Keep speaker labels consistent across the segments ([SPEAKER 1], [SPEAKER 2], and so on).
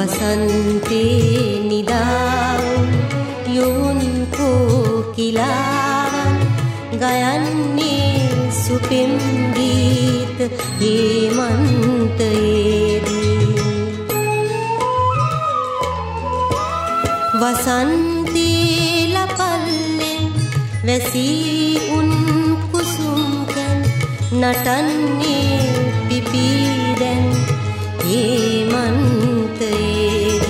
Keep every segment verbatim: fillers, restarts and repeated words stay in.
[SPEAKER 1] වසන්තේ නිදාවුන් යොවුන් කෝකිලාවන් ගයන්නේ සුපිම් ගීත හේමන්තයේදී. වසන්තේ ලපල්ලෙන් වැසී උන් කුසුම්කන් නටන්නේ පිපිදැන් හේමන්තයේදී.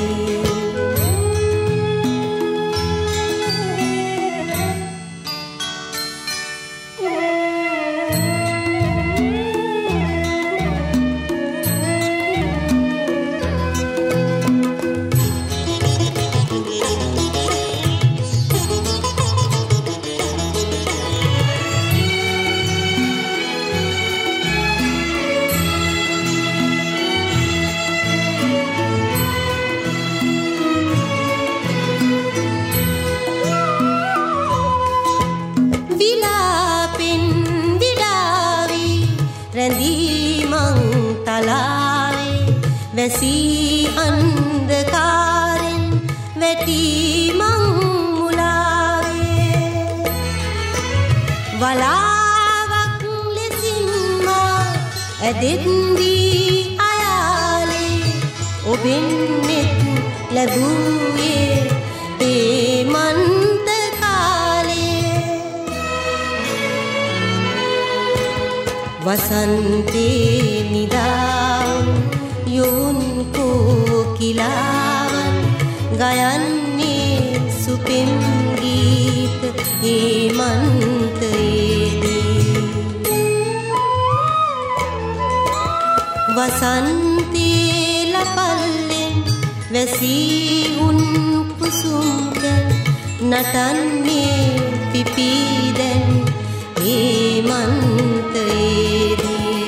[SPEAKER 1] වැසී අන්ධකාරෙන් වැටී මං මුලාවේ වලාවක් ලෙසින් මා ඇදෙත්දී අයාලේ ඔබෙන් නෙත් ලැබුවේ හේමන්ත කාලේ. වසන්තේ නිදාවුන් යොවුන් කෝකිලාවන් ගයන්නේ සුපිම් ගීත හේමන්තයේදී. වසන්තේ ලපල්ලෙන් වැසී උන් කුසුම්කන් නටන්නේ පිපිදැන් හේමන්තයේදී.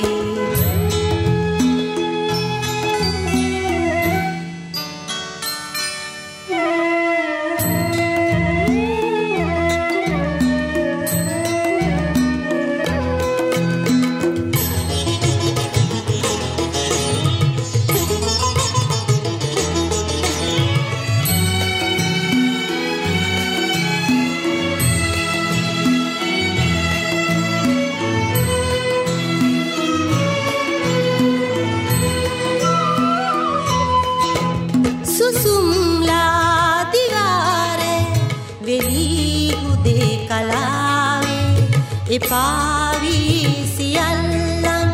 [SPEAKER 1] එපාවී සියල්ලන්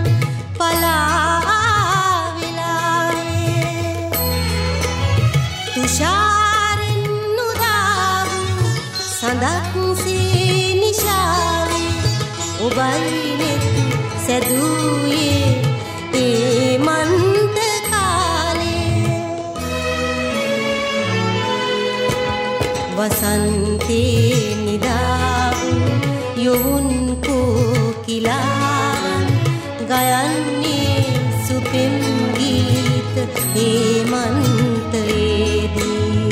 [SPEAKER 1] පලාවෙලාවේ තුෂාරෙන් නුදාවු සඳක් සේ නිශාවේ ඔබයි නෙත් සැදුවේ හේමන්ත කාලේ. වසන්තේ නිදාවු යොවුන් කෝකිලාවන් ගයන්නේ සුපිම් ගීත හේමන්තයේදී.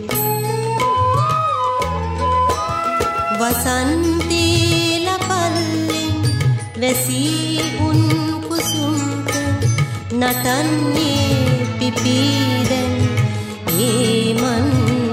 [SPEAKER 1] වසන්තේ ලපල්ලෙන් වැසී උන් කුසුම්ක නටන්නේ පිපිදැන් හේමන්තයේදී.